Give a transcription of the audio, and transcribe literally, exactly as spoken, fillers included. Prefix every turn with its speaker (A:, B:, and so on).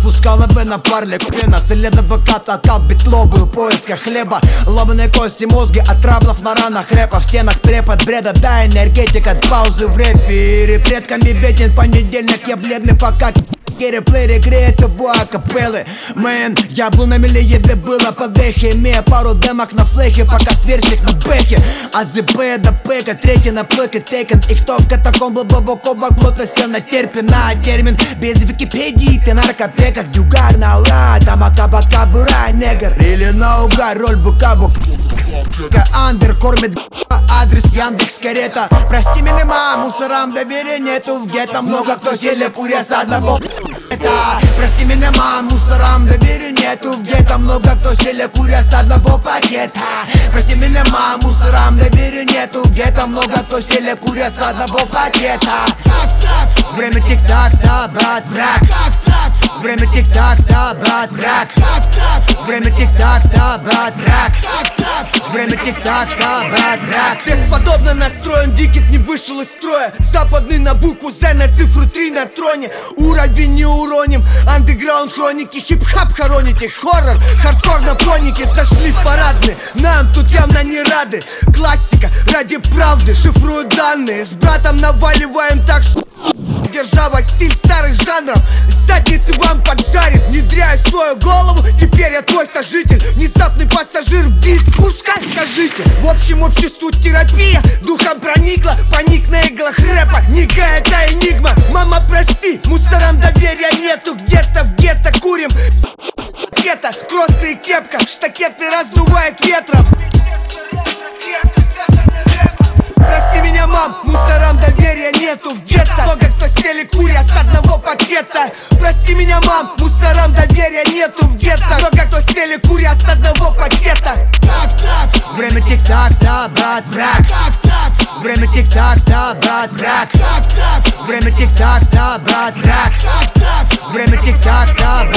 A: Спускала бы на парлик хрена, след адвоката откал битлобы в поисках хлеба. Ломаные кости, мозги от траблов на ранах рэпа. В стенах препод бреда, да, энергетик от паузы в рэпе. И предками беден понедельник, я бледный пока реплей регреет его акапеллы. Мэн, я был на миле, еды было под эхе, имея пару демок на флехе, пока сверстик на бэхе. От ЗП до пэка, третий на плойке тейкен. И кто в катакомбы глубоко плотно сел на терпина термин. Без Википедии ты наркопека, дюгар на ура, там акабака бура, негр. Или наугад, роль букабук. Андер кормит адрес Яндекс карета. Прости меня, мам, мусорам доверия нету в гетто. Много кто сели куря с одного это. Прости меня, мам, мусорам доверия нету в гетто. Много кто сели куря с одного пакета. Прости меня, мам, мусорам доверия нету в гетто. Много кто сели куря с одного пакета. Время тик-так, ста, брат, враг. Время тик-так, ста, брат, враг. Время тик-так, ста, брат, враг. Время тик-так, ста, брат, враг.
B: Бесподобно настроен, Дикит не вышел из строя. Западный на букву З, на цифру три на троне. Уровень не уроним, андеграунд хроники. Хип-хап хороните, хоррор, хардкор на понике. Зашли в парадные, нам тут явно не рады. Классика, ради правды, шифруют данные. С братом наваливаем так, что держава, стиль старых жанров. Задницы вам поджарит, внедряю в свою голову. Теперь я твой сожитель, внезапный пассажир, бит, пускай скажите. В общем, обществу терапия духом проникла. Паник на иглах рэпа, нига это энигма. Мама, прости, мусорам доверия нету. Где-то в гетто курим гетто, кроссы и кепка, штакеты раздувает ветром. Прости меня, мам, мусорам доверия нету в гетто. Много кто сели куря с одного пакета. Прости меня, мам, мусорам доверия нету в гетто. Много кто сели куря с одного пакета.
A: Время тик-так, ста, брат, враг. Время тик-так, ста, брат, враг. Время тик-так, ста, брат, враг. Время тик-так, ста, брат.